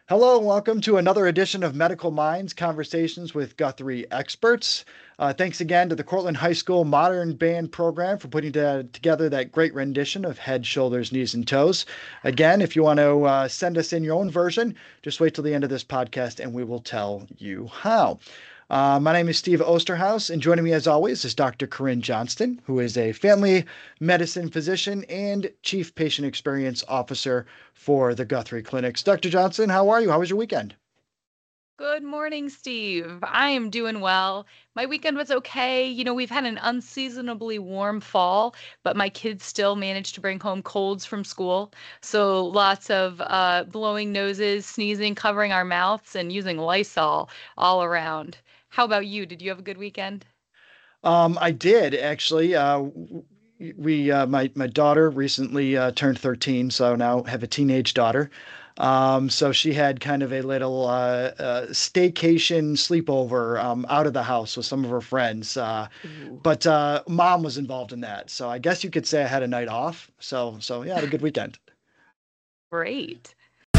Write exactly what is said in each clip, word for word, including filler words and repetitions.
Hello and welcome to another edition of Medical Minds Conversations with Guthrie Experts. Uh, thanks again to the Cortland High School Modern Band Program for putting to- together that great rendition of Head, Shoulders, Knees, and Toes. Again, if you want to uh, send us in your own version, just wait till the end of this podcast and we will tell you how. Uh, my name is Steve Osterhaus, and joining me as always is Doctor Corinne Johnston, who is a family medicine physician and Chief Patient Experience Officer for the Guthrie Clinics. Doctor Johnston, how are you? How was your weekend? Good morning, Steve. I am doing well. My weekend was okay. You know, we've had an unseasonably warm fall, but my kids still managed to bring home colds from school. So lots of uh, blowing noses, sneezing, covering our mouths, and using Lysol all around. How about you? Did you have a good weekend? Um, I did actually. Uh, we, uh, my my daughter recently uh, turned thirteen, so now have a teenage daughter. Um, so she had kind of a little uh, uh, staycation sleepover um, out of the house with some of her friends. Uh, Ooh, but uh, mom was involved in that, so I guess you could say I had a night off. So so yeah, I had a good weekend. great.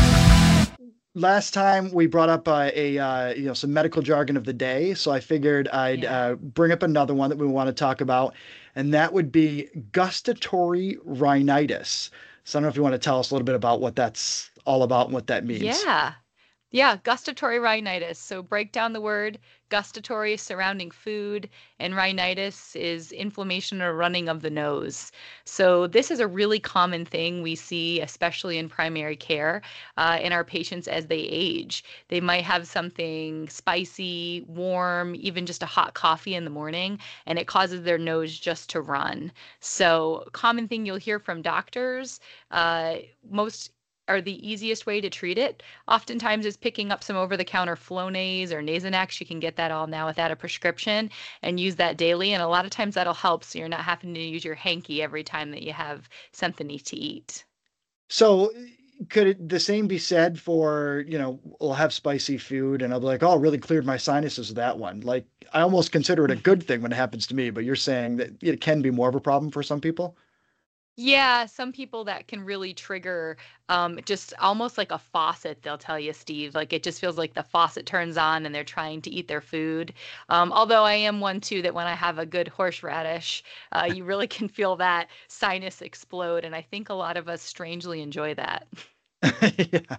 Last time we brought up uh, a uh, you know some medical jargon of the day, so I figured I'd Yeah. uh, bring up another one that we want to talk about, and that would be gustatory rhinitis. So I don't know if you want to tell us a little bit about what that's all about and what that means. Yeah. Yeah, gustatory rhinitis. So break down the word gustatory surrounding food, and rhinitis is inflammation or running of the nose. So this is a really common thing we see, especially in primary care, uh, in our patients as they age. They might have something spicy, warm, even just a hot coffee in the morning, and it causes their nose just to run. So common thing you'll hear from doctors, uh, most are the easiest way to treat it oftentimes is picking up some over-the-counter Flonase or Nasonex. You can get that all now without a prescription and use that daily. And a lot of times that'll help so you're not having to use your hanky every time that you have something to eat. So could it, the same be said for, you know, we'll have spicy food and I'll be like, oh, it really cleared my sinuses with that one. Like I almost consider it a good thing when it happens to me, but you're saying that it can be more of a problem for some people? Yeah, some people that can really trigger um, just almost like a faucet, they'll tell you, Steve. Like it just feels like the faucet turns on and they're trying to eat their food. Um, although I am one too that when I have a good horseradish, uh, you really can feel that sinus explode. And I think a lot of us strangely enjoy that. Yeah.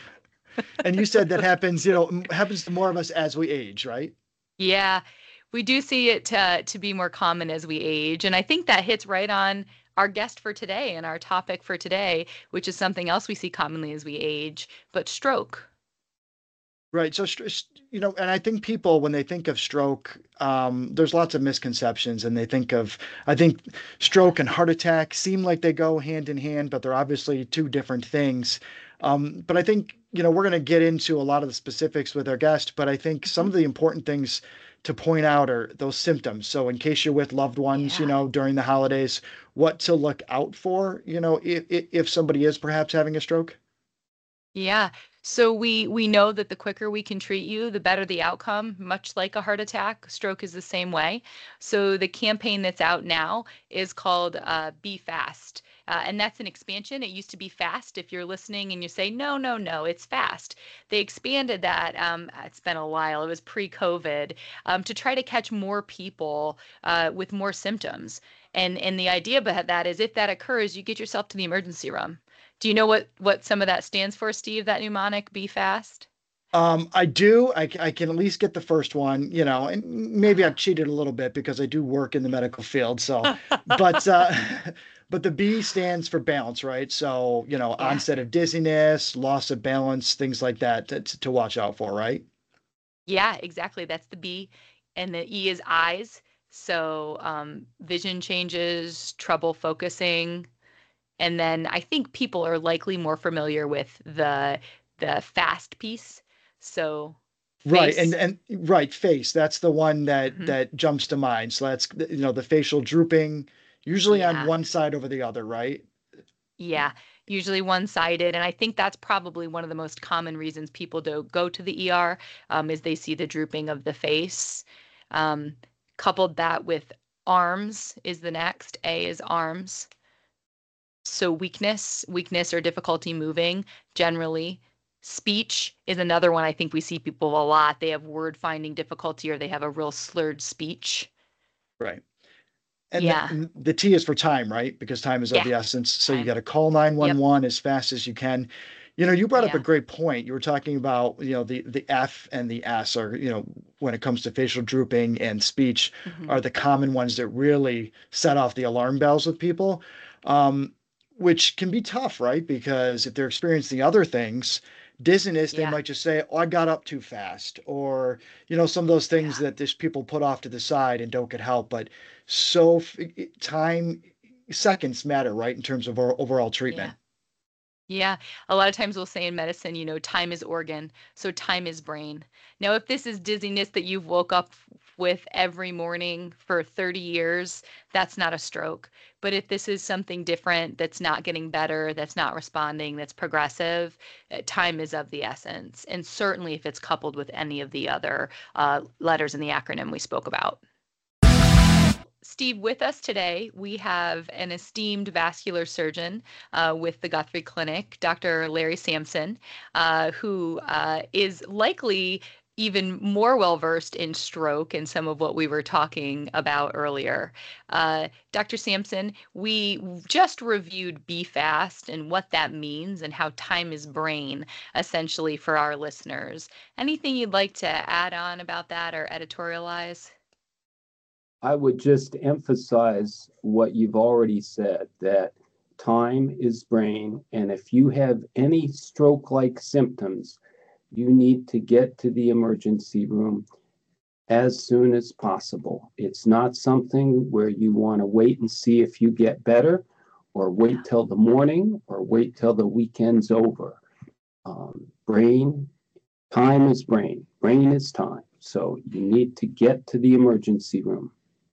And you said that happens, you know, happens to more of us as we age, right? Yeah, we do see it to, to be more common as we age. And I think that hits right on our guest for today and our topic for today, which is something else we see commonly as we age, but stroke. Right. So, you know, and I think people, when they think of stroke, um, there's lots of misconceptions, and they think of, I think stroke and heart attack seem like they go hand in hand, but they're obviously two different things. Um, but I think, you know, we're going to get into a lot of the specifics with our guest, but I think some of Mhm. the important things to point out are those symptoms. So, in case you're with loved ones, you Yeah. know, during the holidays, what to look out for, you know, if, if somebody is perhaps having a stroke. Yeah. So we we know that the quicker we can treat you, the better the outcome, much like a heart attack. Stroke is the same way. So the campaign that's out now is called uh, Be Fast. Uh, and that's an expansion. It used to be fast. If you're listening and you say, no, no, no, it's fast. They expanded that. Um, it's been a while. It was pre-COVID um, to try to catch more people uh, with more symptoms. And, and the idea behind that is if that occurs, you get yourself to the emergency room. Do you know what what some of that stands for, Steve, that mnemonic, Be Fast? Um, I do. I, I can at least get the first one, you know, and maybe Uh-huh. I've cheated a little bit because I do work in the medical field. So, but uh, but the B stands for balance, right? So, you know, Yeah. onset of dizziness, loss of balance, things like that to, to watch out for, right? Yeah, exactly. That's the B. And the E is eyes. So um, vision changes, trouble focusing. And then I think people are likely more familiar with the the fast piece. So Right. And face. and right, face. That's the one that Mhm. that jumps to mind. So that's you know the facial drooping, usually on Yeah. one side over the other, right? Yeah, usually one-sided, and I think that's probably one of the most common reasons people do go to the E R, um, is they see the drooping of the face. Um, coupled that with arms is the next. A is arms. So weakness, weakness or difficulty moving generally. Speech is another one I think we see people a lot. They have word finding difficulty or they have a real slurred speech. Right. And Yeah. the, the T is for time, right? Because time is of Yeah. the essence. So you Time. got to call Yep. nine one one as fast as you can. You know, you brought up a Yeah. great point. You were talking about, you know, the the F and the S are, you know, when it comes to facial drooping and speech Hmm. are the common ones that really set off the alarm bells with people, um, which can be tough, right? Because if they're experiencing other things, dizziness, they Yeah. might just say, "Oh, I got up too fast," or, you know, some of those things Yeah. that just people put off to the side and don't get help. But so time seconds matter, right, in terms of our overall Yeah. treatment. Yeah, a lot of times we'll say in medicine, you know, time is organ, so time is brain. Now, if this is dizziness that you've woke up with every morning for thirty years, that's not a stroke. But if this is something different that's not getting better, that's not responding, that's progressive, uh, time is of the essence. And certainly if it's coupled with any of the other uh, letters in the acronym we spoke about. Steve, with us today, we have an esteemed vascular surgeon uh, with the Guthrie Clinic, Doctor Larry Sampson, uh, who uh, is likely even more well versed in stroke and some of what we were talking about earlier. Uh, Doctor Sampson, we just reviewed B FAST and what that means and how time is brain, essentially, for our listeners. Anything you'd like to add on about that or editorialize? I would just emphasize what you've already said, that time is brain. And if you have any stroke like symptoms, you need to get to the emergency room as soon as possible. It's not something where you want to wait and see if you get better, or wait Yeah. till the morning, or wait till the weekend's over. Um, brain, time is brain. Brain is time. So you need to get to the emergency room.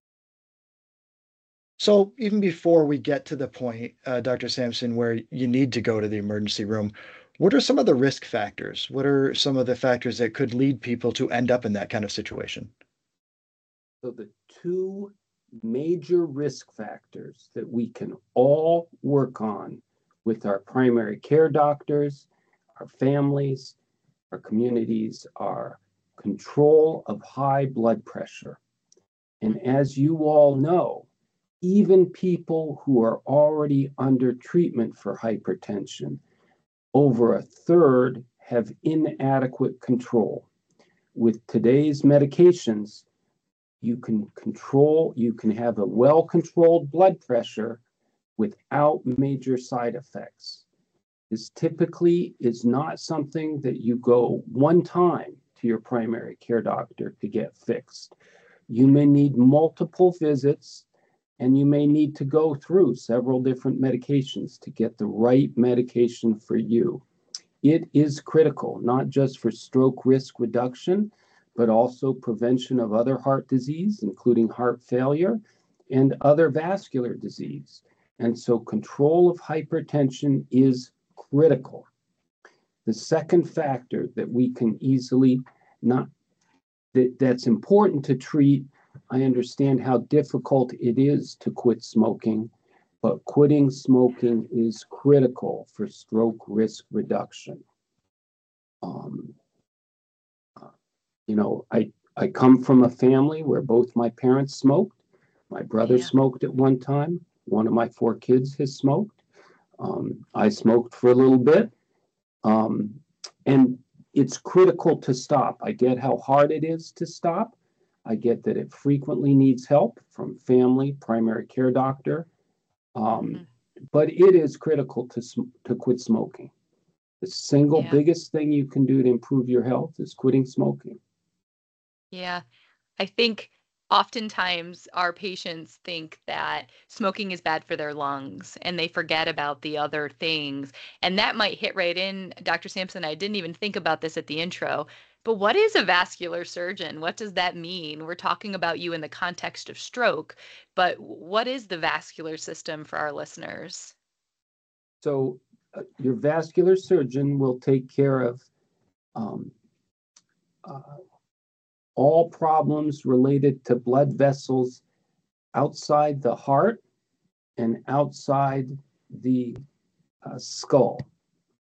So even before we get to the point, uh, Doctor Sampson, where you need to go to the emergency room, what are some of the risk factors? What are some of the factors that could lead people to end up in that kind of situation? So the two major risk factors that we can all work on with our primary care doctors, our families, our communities are control of high blood pressure. And as you all know, even people who are already under treatment for hypertension, over a third have inadequate control. With today's medications, you can control, you can have a well-controlled blood pressure without major side effects. This typically is not something that you go one time to your primary care doctor to get fixed. You may need multiple visits, and you may need to go through several different medications to get the right medication for you. It is critical, not just for stroke risk reduction, but also prevention of other heart disease, including heart failure and other vascular disease. And so control of hypertension is critical. The second factor that we can easily not, that, that's important to treat, I understand how difficult it is to quit smoking, but quitting smoking is critical for stroke risk reduction. Um, uh, you know, I, I come from a family where both my parents smoked. My brother Yeah. smoked at one time. One of my four kids has smoked. Um, I smoked for a little bit. Um, and it's critical to stop. I get how hard it is to stop. I get that it frequently needs help from family, primary care doctor. Um, Hmm. but it is critical to, to quit smoking. The single Yeah. biggest thing you can do to improve your health is quitting smoking. Yeah. I think oftentimes our patients think that smoking is bad for their lungs and they forget about the other things. And that might hit right in, Doctor Sampson. I didn't even think about this at the intro, but what is a vascular surgeon? What does that mean? We're talking about you in the context of stroke, but what is the vascular system for our listeners? So uh, your vascular surgeon will take care of um, uh, all problems related to blood vessels outside the heart and outside the uh, skull.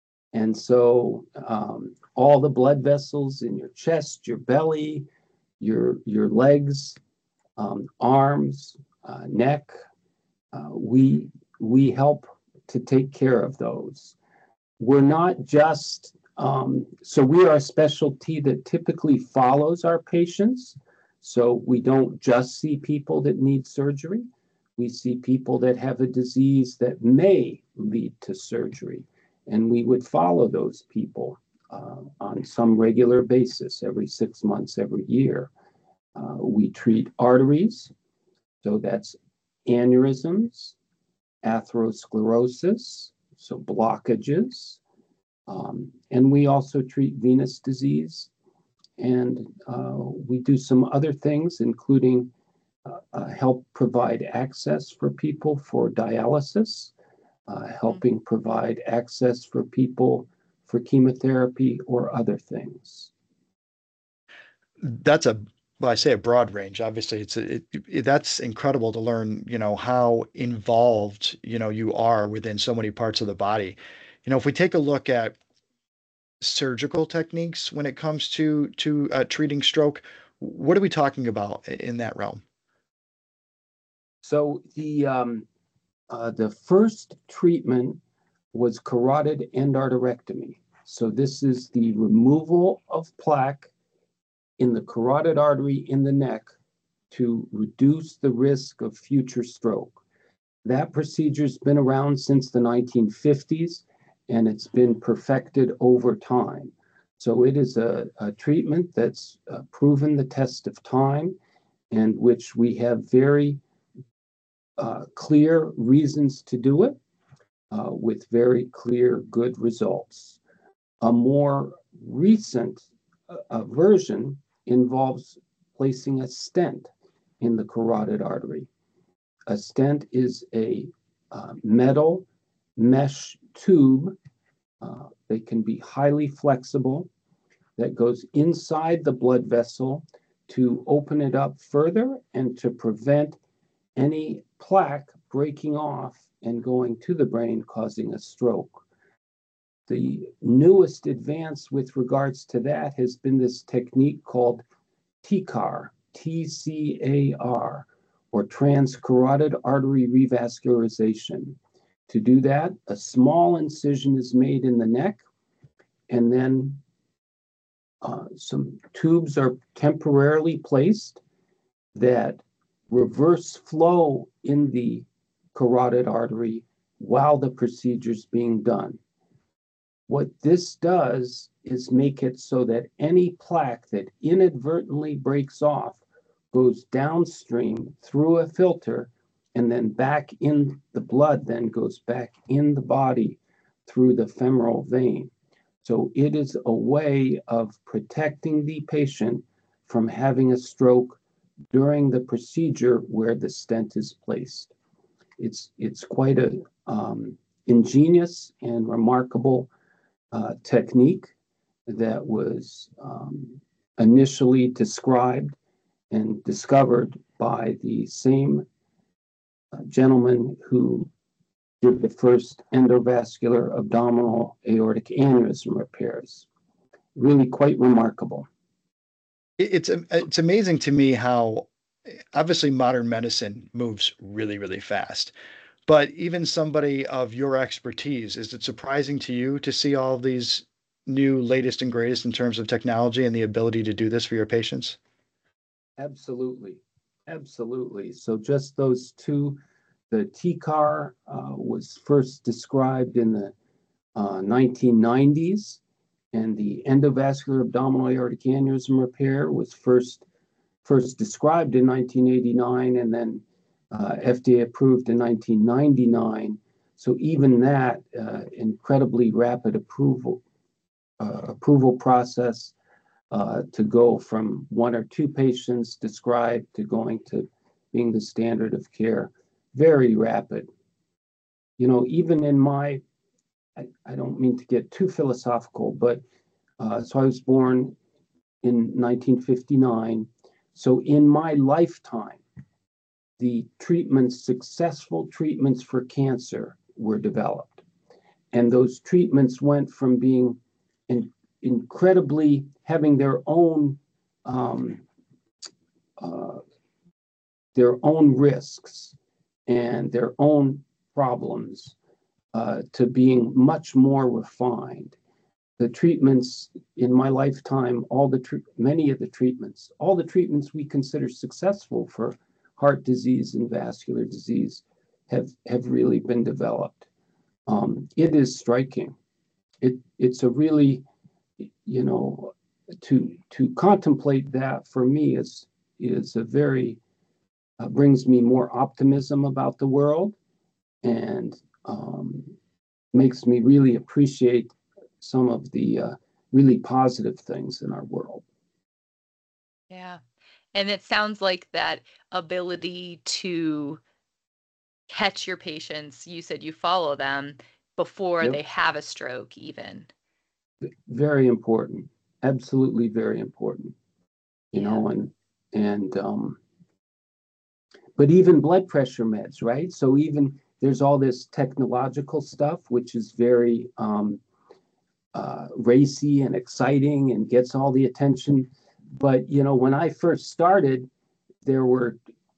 And so um, all the blood vessels in your chest, your belly, your, your legs, um, arms, uh, neck, uh, we, we help to take care of those. We're not just, um, so we are a specialty that typically follows our patients. So we don't just see people that need surgery. We see people that have a disease that may lead to surgery. And we would follow those people uh, on some regular basis, every six months, every year. Uh, we treat arteries, so that's aneurysms, atherosclerosis, so blockages. Um, and we also treat venous disease. And uh, we do some other things, including uh, uh, help provide access for people for dialysis, uh, helping mm-hmm. provide access for people for chemotherapy or other things. That's a, well, I say a broad range. Obviously, it's a, it, it, that's incredible to learn, you know, how involved, you know, you are within so many parts of the body. You know, if we take a look at surgical techniques when it comes to to uh, treating stroke, what are we talking about in that realm? So the um, uh, the first treatment was carotid endarterectomy. So this is the removal of plaque in the carotid artery in the neck to reduce the risk of future stroke. That procedure's been around since the nineteen fifties, and it's been perfected over time. So it is a, a treatment that's uh, proven the test of time, and which we have very uh, clear reasons to do it uh, with very clear, good results. A more recent uh, version involves placing a stent in the carotid artery. A stent is a uh, metal mesh tube. Uh, they can be highly flexible that goes inside the blood vessel to open it up further and to prevent any plaque breaking off and going to the brain, causing a stroke. The newest advance with regards to that has been this technique called T C A R, T C A R, or transcarotid artery revascularization. To do that, a small incision is made in the neck, and then uh, some tubes are temporarily placed that reverse flow in the carotid artery while the procedure is being done. What this does is make it so that any plaque that inadvertently breaks off goes downstream through a filter and then back in the blood, then goes back in the body through the femoral vein. So it is a way of protecting the patient from having a stroke during the procedure where the stent is placed. It's, it's quite a um, ingenious and remarkable uh, technique that was um, initially described and discovered by the same uh, gentleman who did the first endovascular abdominal aortic aneurysm repairs. Really quite remarkable. It's it's amazing to me how obviously modern medicine moves really, really fast. But even somebody of your expertise, is it surprising to you to see all of these new latest and greatest in terms of technology and the ability to do this for your patients? Absolutely. Absolutely. So just those two, the T C A R uh, was first described in the uh, nineteen nineties, and the endovascular abdominal aortic aneurysm repair was first first described in nineteen eighty-nine, and then uh, F D A approved in nineteen ninety-nine. So even that uh, incredibly rapid approval uh, approval process uh, to go from one or two patients described to going to being the standard of care, very rapid. You know, even in my, I, I don't mean to get too philosophical, but uh, so I was born in nineteen fifty-nine. So in my lifetime, the treatments, successful treatments for cancer were developed. and those treatments went from being in, incredibly having their own um, uh, their own risks and their own problems uh, to being much more refined. The treatments in my lifetime, all the tre- many of the treatments, all the treatments we consider successful for heart disease and vascular disease have have really been developed. Um, it is striking. It it's a really, you know, to to contemplate that for me is is a very uh, brings me more optimism about the world, and um, makes me really appreciate some of the uh, really positive things in our world. Yeah. And it sounds like that ability to catch your patients, you said you follow them before Yep. they have a stroke even. Very important. Absolutely very important. You Yeah. know, and and um, but even blood pressure meds, right? So even there's all this technological stuff, which is very um, uh, racy and exciting and gets all the attention. But, you know, when I first started, there were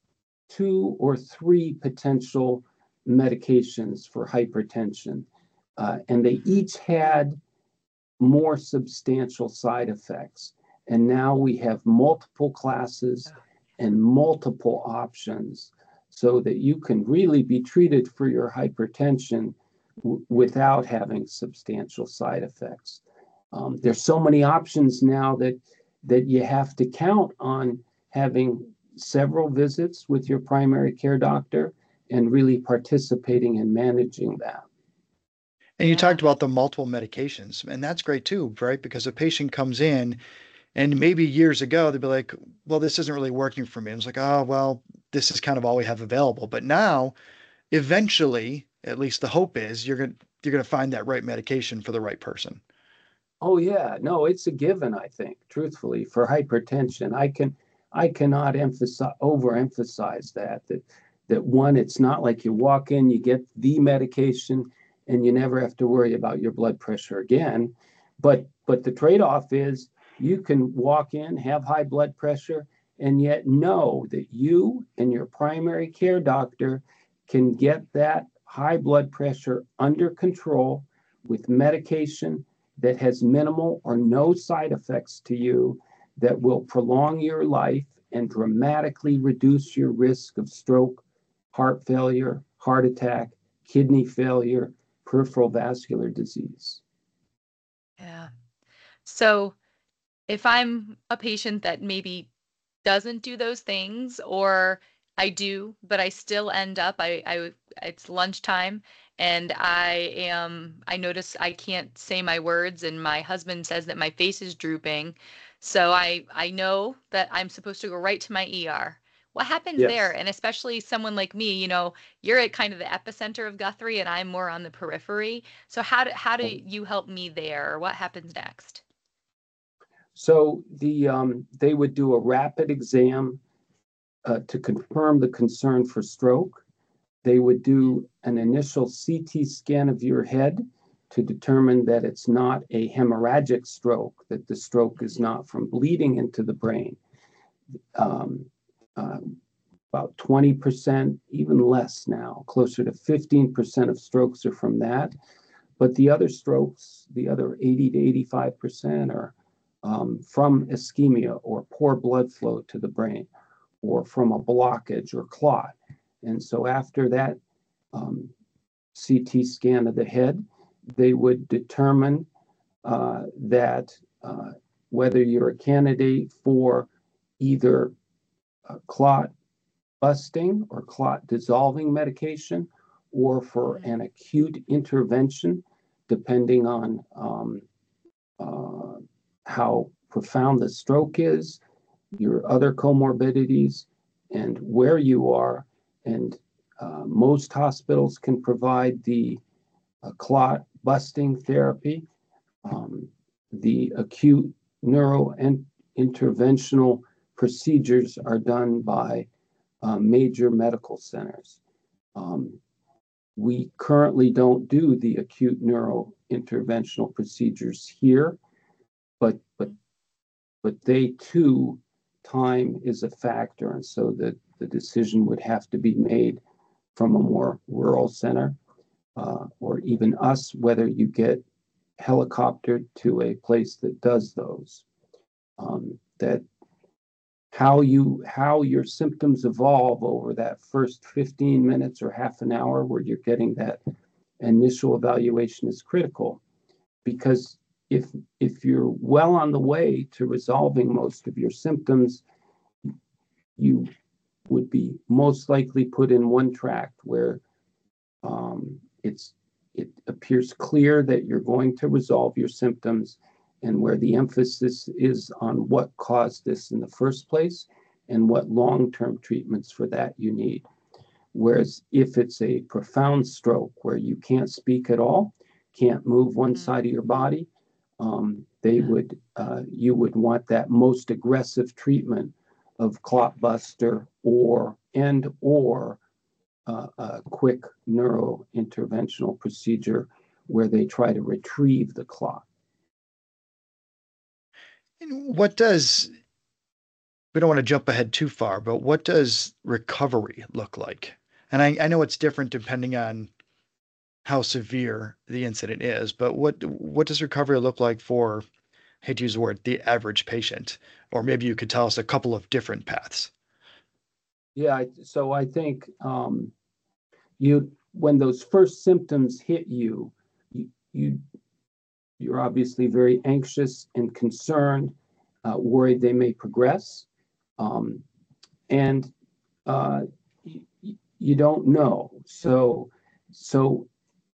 two or three potential medications for hypertension, uh, and they each had more substantial side effects. And now we have multiple classes and multiple options so that you can really be treated for your hypertension w- without having substantial side effects. Um, there's so many options now that that you have to count on having several visits with your primary care doctor and really participating in managing that. And you Yeah. talked about the multiple medications, and that's great too, right? Because a patient comes in and maybe years ago they'd be like, well, this isn't really working for me. And it's like, oh, well, this is kind of all we have available. But now, eventually, at least the hope is you're going to you're going to find that right medication for the right person. Oh yeah, no, it's a given, I think, truthfully, for hypertension. I can I cannot emphasize overemphasize that that that one, it's not like you walk in, you get the medication and you never have to worry about your blood pressure again. But but the trade-off is you can walk in, have high blood pressure, and yet know that you and your primary care doctor can get that high blood pressure under control with medication that has minimal or no side effects to you, that will prolong your life and dramatically reduce your risk of stroke, heart failure, heart attack, kidney failure, peripheral vascular disease. Yeah. So if I'm a patient that maybe doesn't do those things, or I do, but I still end up, I, I, it's lunchtime and I am, I notice I can't say my words and my husband says that my face is drooping. So I, I know that I'm supposed to go right to my E R. What happens there? Yes. And especially someone like me, you know, you're at kind of the epicenter of Guthrie and I'm more on the periphery. So how do, how do you help me there? What happens next? So the um, they would do a rapid exam uh, to confirm the concern for stroke. They would do an initial C T scan of your head to determine that it's not a hemorrhagic stroke, that the stroke is not from bleeding into the brain. Um, uh, about twenty percent, even less now, closer to fifteen percent of strokes are from that. But the other strokes, the other eighty to eighty-five percent, are um, from ischemia or poor blood flow to the brain, or from a blockage or clot. And so after that um, C T scan of the head, they would determine uh, that uh, whether you're a candidate for either a clot busting or clot dissolving medication, or for an acute intervention, depending on um, uh, how profound the stroke is, your other comorbidities, and where you are. And uh, most hospitals can provide the uh, clot busting therapy. Um, the acute neuro and interventional procedures are done by uh, major medical centers. Um, We currently don't do the acute neurointerventional procedures here, but but but they too, time is a factor, and so the, the decision would have to be made from a more rural center, uh, or even us, whether you get helicoptered to a place that does those. Um, that how you how your symptoms evolve over that first fifteen minutes or half an hour where you're getting that initial evaluation is critical, because if if you're well on the way to resolving most of your symptoms, you would be most likely put in one track where um, it's it appears clear that you're going to resolve your symptoms, and where the emphasis is on what caused this in the first place and what long-term treatments for that you need. Whereas if it's a profound stroke where you can't speak at all, can't move one mm-hmm. side of your body, um, they yeah. would uh, you would want that most aggressive treatment of clot buster or and or uh, a quick neurointerventional procedure where they try to retrieve the clot. What does, we don't want to jump ahead too far, but what does recovery look like? And I, I know it's different depending on how severe the incident is, but what what does recovery look like for, I hate to use the word, the average patient? Or maybe you could tell us a couple of different paths. Yeah, so I think um, you when those first symptoms hit you, you, you you're obviously very anxious and concerned, uh, worried they may progress, um, and uh, you, you don't know. So, so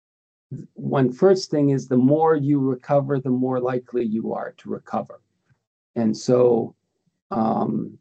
one first thing is the more you recover, the more likely you are to recover, and so um,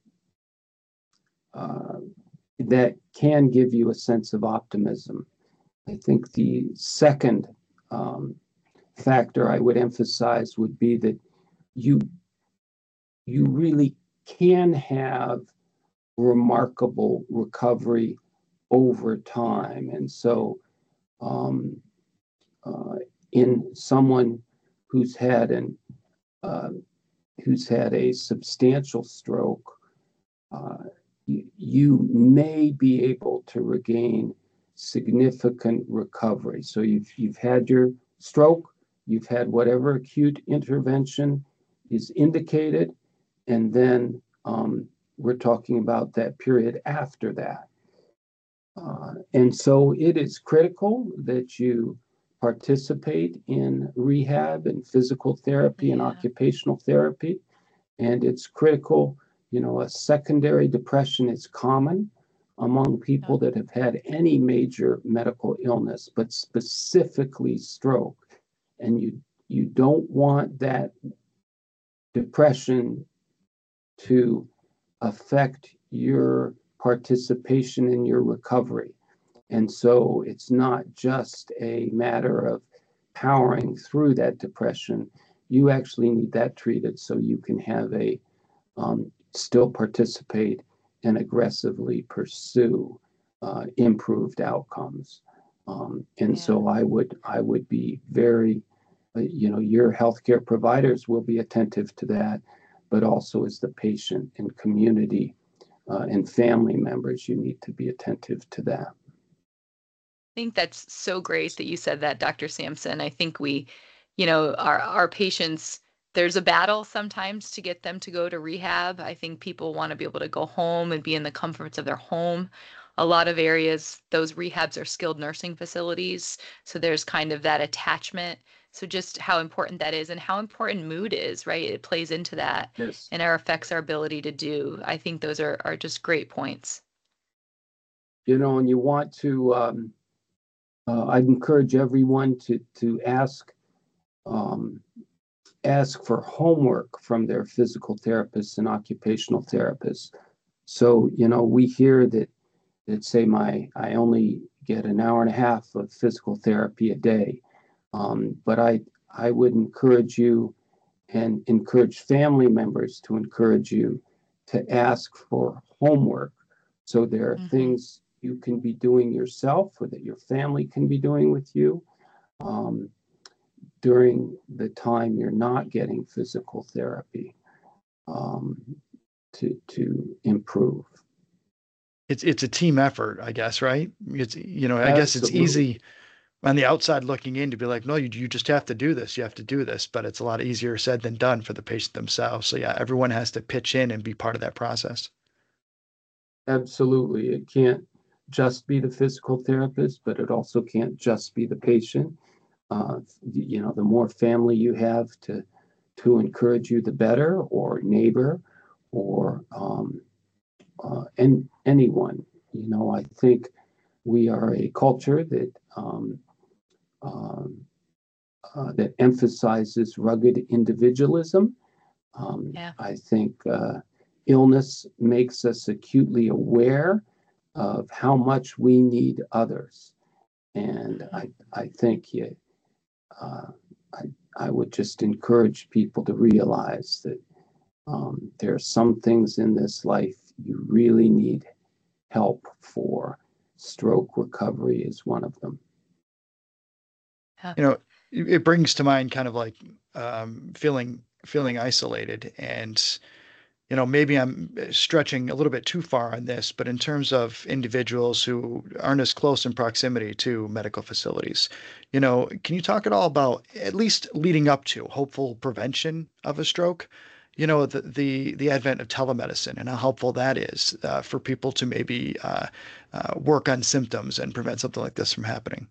uh, that can give you a sense of optimism. I think the second um, factor I would emphasize would be that you you really can have remarkable recovery over time. And so um, uh, in someone who's had an uh, who's had a substantial stroke, uh, you, you may be able to regain significant recovery. So you've you've had your stroke, you've had whatever acute intervention is indicated, and then um, we're talking about that period after that. Uh, and so it is critical that you participate in rehab and physical therapy yeah. and occupational therapy. And it's critical, you know, a secondary depression is common among people that have had any major medical illness, but specifically stroke. And you you don't want that depression to affect your participation in your recovery. And so it's not just a matter of powering through that depression. You actually need that treated so you can have a um, still participate and aggressively pursue uh, improved outcomes. Um, and yeah. so I would I would be very, uh, you know, your healthcare providers will be attentive to that, but also as the patient and community uh, and family members, you need to be attentive to that. I think that's so great that you said that, Doctor Sampson. I think we, you know, our our patients, there's a battle sometimes to get them to go to rehab. I think people want to be able to go home and be in the comforts of their home. A lot of areas, those rehabs are skilled nursing facilities. So there's kind of that attachment. So just how important that is and how important mood is, right? It plays into that yes. and our affects our ability to do. I think those are, are just great points. You know, and you want to, um, uh, I'd encourage everyone to, to ask, um, ask for homework from their physical therapists and occupational therapists. So, you know, we hear that, that say my, I only get an hour and a half of physical therapy a day. Um, but I, I would encourage you and encourage family members to encourage you to ask for homework. So there are mm-hmm. things you can be doing yourself or that your family can be doing with you um, during the time you're not getting physical therapy um, to, to improve. It's it's a team effort, I guess, right? It's, you know, I guess it's Absolutely. easy on the outside looking in to be like, no, you, you just have to do this. You have to do this. But it's a lot easier said than done for the patient themselves. So yeah, everyone has to pitch in and be part of that process. Absolutely. It can't just be the physical therapist, but it also can't just be the patient. Uh, you know, the more family you have to to encourage you, the better, or neighbor, or um, uh, and anyone. You know, I think we are a culture that um, um, uh, that emphasizes rugged individualism. Um, Yeah. I think uh, illness makes us acutely aware of how much we need others, and I I think you, uh, I I would just encourage people to realize that um, there are some things in this life you really need help for. Stroke recovery is one of them. Yeah. You know, it it brings to mind kind of like um, feeling feeling isolated, and you know, maybe I'm stretching a little bit too far on this, but in terms of individuals who aren't as close in proximity to medical facilities, you know, can you talk at all about at least leading up to hopeful prevention of a stroke? You know, the the the advent of telemedicine and how helpful that is uh, for people to maybe uh, uh, work on symptoms and prevent something like this from happening.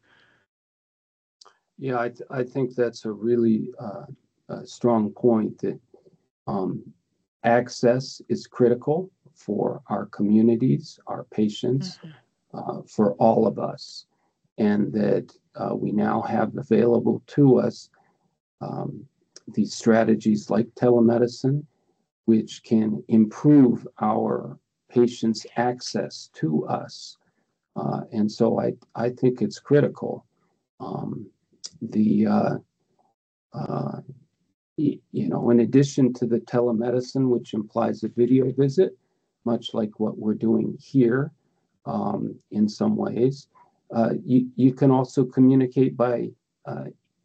Yeah, I, th- I think that's a really uh, uh, strong point that um, access is critical for our communities, our patients, Mhm. uh, for all of us, and that uh, we now have available to us um, these strategies like telemedicine, which can improve our patients' access to us. Uh, and so I, I think it's critical. Um, the uh, uh, you know, in addition to the telemedicine, which implies a video visit, much like what we're doing here um, in some ways, uh, you, you can also communicate by uh,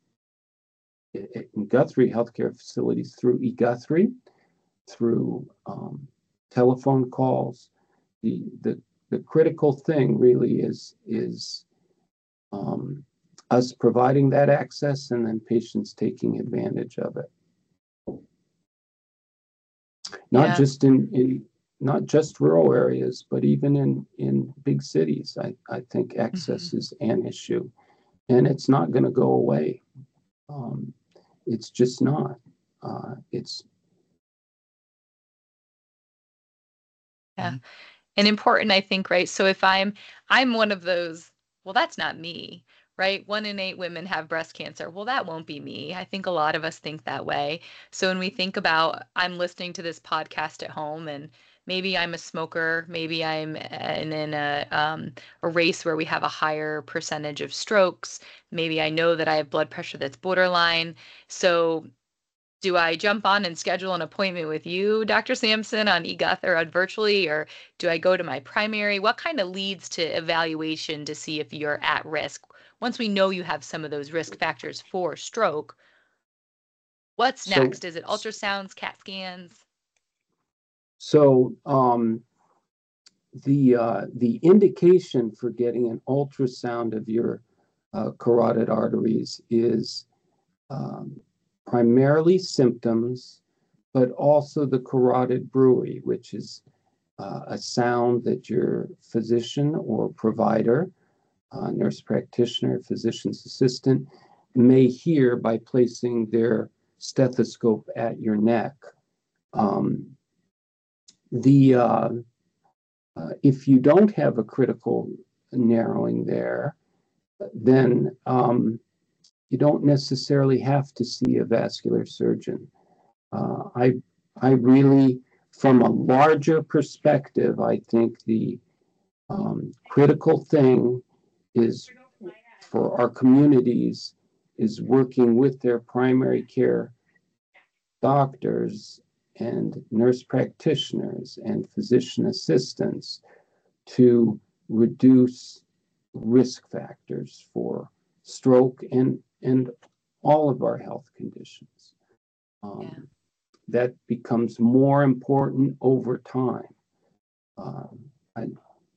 in Guthrie healthcare facilities through eGuthrie, through um, telephone calls. The, the, the critical thing really is, is um, us providing that access and then patients taking advantage of it. Not Yeah. just in, in not just rural areas, but even in, in big cities. I, I think access Mhm. is an issue, and it's not going to go away. Um, it's just not. Uh, it's Yeah. Mhm. And important, I think, right? So if I'm I'm one of those, well, that's not me, right? One in eight women have breast cancer. Well, that won't be me. I think a lot of us think that way. So when we think about I'm listening to this podcast at home and maybe I'm a smoker, maybe I'm in, in a um, a race where we have a higher percentage of strokes. Maybe I know that I have blood pressure that's borderline. So do I jump on and schedule an appointment with you, Doctor Sampson, on eGuth or on virtually, or do I go to my primary? What kind of leads to evaluation to see if you're at risk? Once we know you have some of those risk factors for stroke, what's so next? Is it ultrasounds, CAT scans? so um, the uh, the indication for getting an ultrasound of your uh, carotid arteries is um, primarily symptoms, but also the carotid bruit, which is uh, a sound that your physician or provider, uh, nurse practitioner, physician's assistant, may hear by placing their stethoscope at your neck. Um, the uh, uh, If you don't have a critical narrowing there, then um, you don't necessarily have to see a vascular surgeon. Uh, I I really, from a larger perspective, I think the um, critical thing is for our communities is working with their primary care doctors and nurse practitioners and physician assistants to reduce risk factors for stroke and, and all of our health conditions. Um, yeah. That becomes more important over time. Um, I,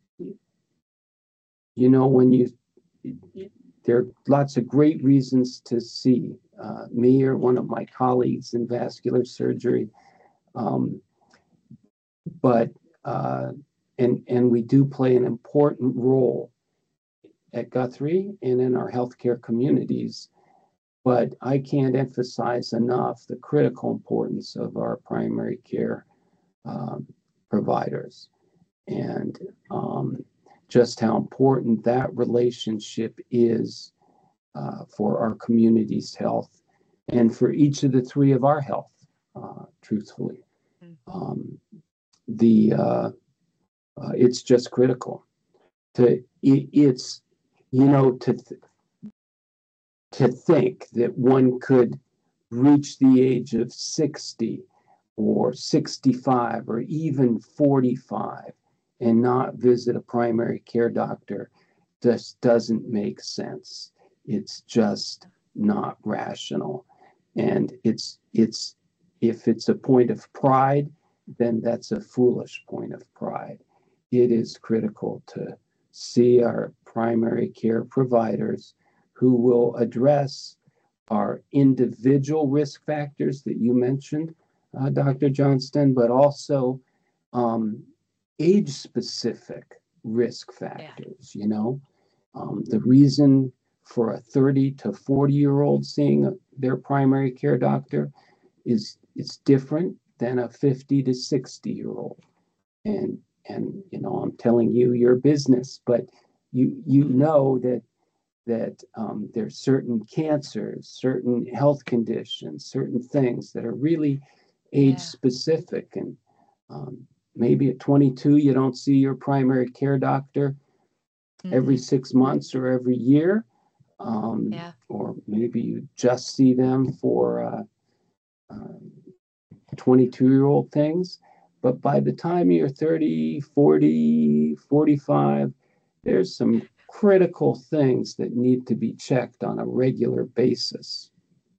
you know, when you, there are lots of great reasons to see uh, me or one of my colleagues in vascular surgery. Um, but, uh, and, and we do play an important role at Guthrie and in our healthcare communities. But I can't emphasize enough the critical importance of our primary care um, providers, and um, just how important that relationship is uh, for our community's health and for each of the three of our health, uh, truthfully. Um, the uh, uh, it's just critical to it, it's you know to th- to think that one could reach the age of sixty or sixty-five or even forty-five and not visit a primary care doctor just doesn't make sense. It's just not rational. And it's it's if it's a point of pride, then that's a foolish point of pride. It is critical to see our primary care providers who will address our individual risk factors that you mentioned, uh, Doctor Johnston, but also um, age-specific risk factors. Yeah. You know, um, the reason for a thirty to forty-year-old seeing their primary care doctor is is different than a fifty to sixty-year-old. And and you know, I'm telling you your business, but you you know that that um, there's certain cancers, certain health conditions, certain things that are really age yeah. specific. And um, maybe at twenty-two, you don't see your primary care doctor mm-hmm. every six months or every year. Um, yeah. Or maybe you just see them for uh, um, twenty-two-year-old things. But by the time you're thirty, forty, forty-five, there's some critical things that need to be checked on a regular basis.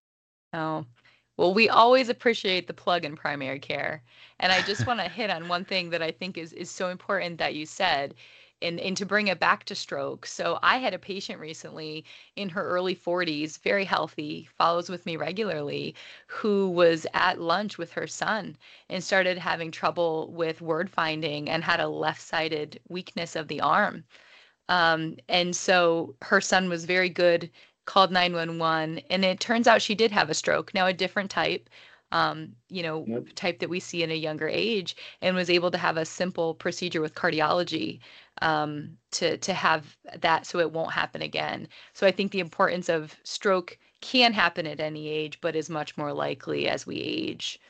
Oh, well, we always appreciate the plug in primary care. And I just want to hit on one thing that I think is, is so important that you said, and, and to bring it back to stroke. So I had a patient recently in her early forties, very healthy, follows with me regularly, who was at lunch with her son and started having trouble with word finding and had a left-sided weakness of the arm. Um, and so her son was very good, called nine one one, and it turns out she did have a stroke. Now, a different type, um, you know, yep. type that we see in a younger age, and was able to have a simple procedure with cardiology um, to to have that so it won't happen again. So I think the importance of stroke can happen at any age, but is much more likely as we age.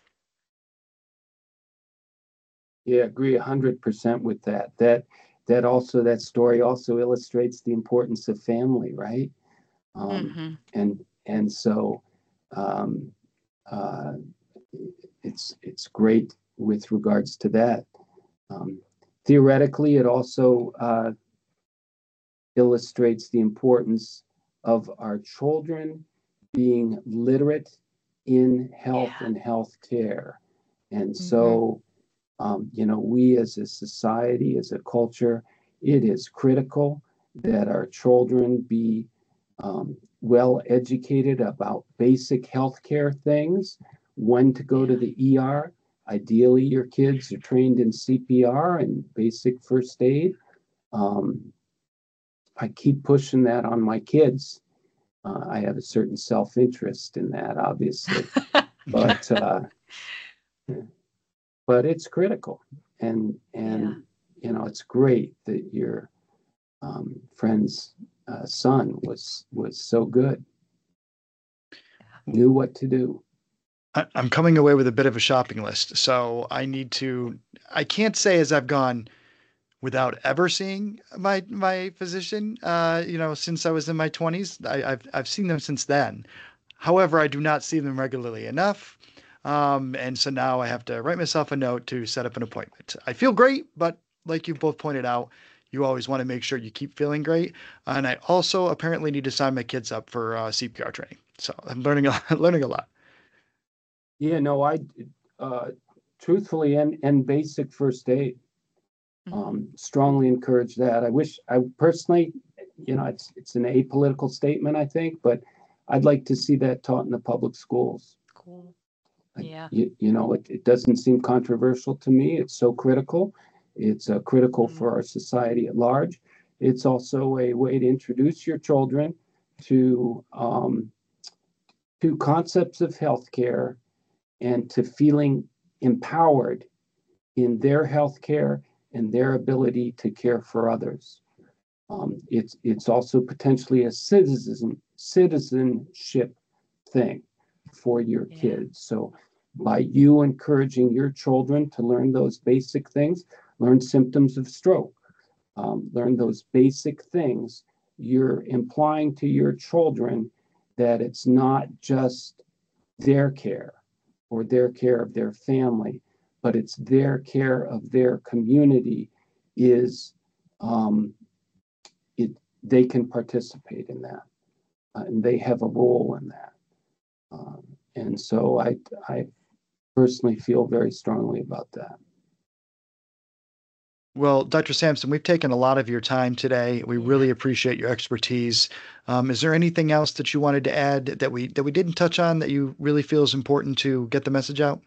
Yeah, I agree one hundred percent with that. That that also, that story also illustrates the importance of family, right? Um, mm-hmm. And and so um, uh, it's it's great with regards to that. Um, theoretically, it also uh, illustrates the importance of our children being literate in health yeah. and health care. And mm-hmm. so, um, you know, we as a society, as a culture, it is critical that our children be um, well educated about basic healthcare things, when to go to the E R. Ideally, your kids are trained in C P R and basic first aid. Um, I keep pushing that on my kids. Uh, I have a certain self-interest in that, obviously, but uh, but it's critical, and and yeah. you know, it's great that your um, friend's uh, son was was so good, knew what to do. I'm coming away with a bit of a shopping list, so I need to. I can't say as I've gone without ever seeing my my physician. Uh, you know, since I was in my twenties, I, I've I've seen them since then. However, I do not see them regularly enough, um, and so now I have to write myself a note to set up an appointment. I feel great, but like you both pointed out, you always want to make sure you keep feeling great. And I also apparently need to sign my kids up for uh, C P R training. So I'm learning a lot, learning a lot. Yeah, no, I uh, truthfully and and basic first aid. Um, strongly encourage that. I wish I personally, you know, it's it's an apolitical statement, I think, but I'd like to see that taught in the public schools. Cool. Yeah. You, you know, it, it doesn't seem controversial to me. It's so critical. It's uh, critical Mhm. for our society at large. It's also a way to introduce your children to um, to concepts of healthcare and to feeling empowered in their healthcare and their ability to care for others. Um, it's it's also potentially a citizen citizenship thing for your Yeah. kids. So by you encouraging your children to learn those basic things, learn symptoms of stroke, um, learn those basic things, you're implying to your children that it's not just their care or their care of their family, but it's their care of their community is um, it they can participate in that uh, and they have a role in that. Um, and so I I personally feel very strongly about that. Well, Doctor Sampson, we've taken a lot of your time today. We Yeah. really appreciate your expertise. Um, is there anything else that you wanted to add that we that we didn't touch on that you really feel is important to get the message out?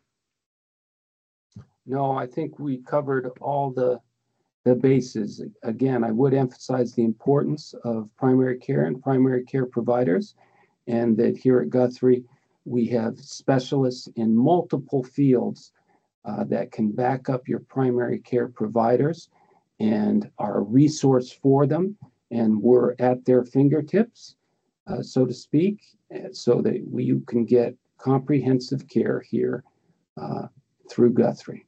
No, I think we covered all the the bases. Again, I would emphasize the importance of primary care and primary care providers, and that here at Guthrie, we have specialists in multiple fields uh, that can back up your primary care providers and are a resource for them. And we're at their fingertips, uh, so to speak, so that we, you can get comprehensive care here uh, through Guthrie.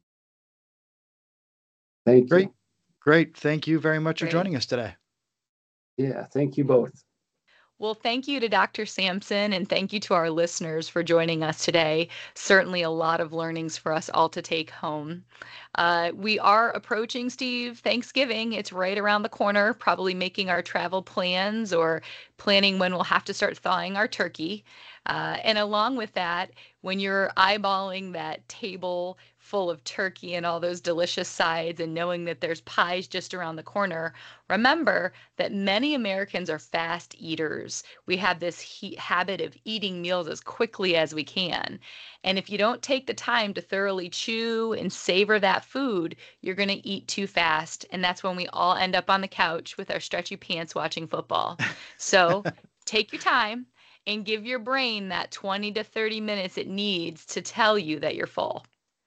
Thank Great. you. Great. Thank you very much for Great. joining us today. Yeah, thank you both. Well, thank you to Doctor Sampson, and thank you to our listeners for joining us today. Certainly a lot of learnings for us all to take home. Uh, we are approaching, Steve, Thanksgiving. It's right around the corner, probably making our travel plans or planning when we'll have to start thawing our turkey. Uh, and along with that, when you're eyeballing that table full of turkey and all those delicious sides and knowing that there's pies just around the corner, remember that many Americans are fast eaters. We have this he- habit of eating meals as quickly as we can. And if you don't take the time to thoroughly chew and savor that food, you're going to eat too fast. And that's when we all end up on the couch with our stretchy pants watching football. So take your time and give your brain that twenty to thirty minutes it needs to tell you that you're full.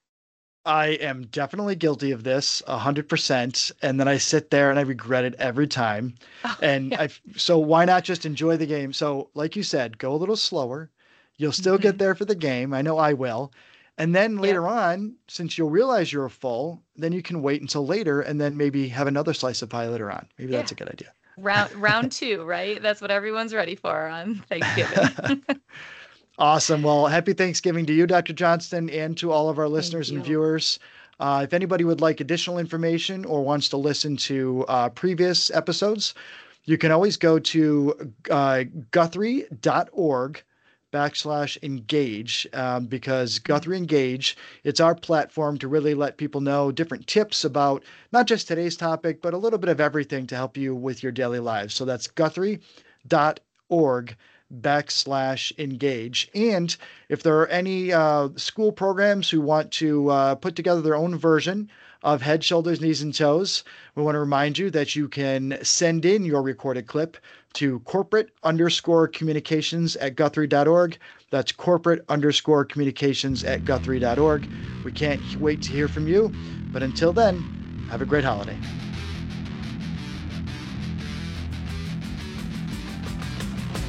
I am definitely guilty of this a hundred percent. And then I sit there and I regret it every time. Oh, And yeah. I, so why not just enjoy the game? So like you said, go a little slower. You'll still get Mhm. there for the game. I know I will. And then Yep. later on, since you'll realize you're full, then you can wait until later and then maybe have another slice of pie later on. Maybe that's Yeah. a good idea. Round round two, right? That's what everyone's ready for on Thanksgiving. Awesome. Well, happy Thanksgiving to you, Doctor Johnston, and to all of our Thank listeners and you. viewers. Uh, if anybody would like additional information or wants to listen to uh, previous episodes, you can always go to uh, guthrie.org backslash engage um, because Guthrie Engage, it's our platform to really let people know different tips about not just today's topic, but a little bit of everything to help you with your daily lives. So that's guthrie.org backslash engage. And if there are any uh, school programs who want to uh, put together their own version of Head, Shoulders, Knees, and Toes, we want to remind you that you can send in your recorded clip to corporate underscore communications at guthrie.org. That's corporate underscore communications at guthrie.org. We can't wait to hear from you. But until then, have a great holiday.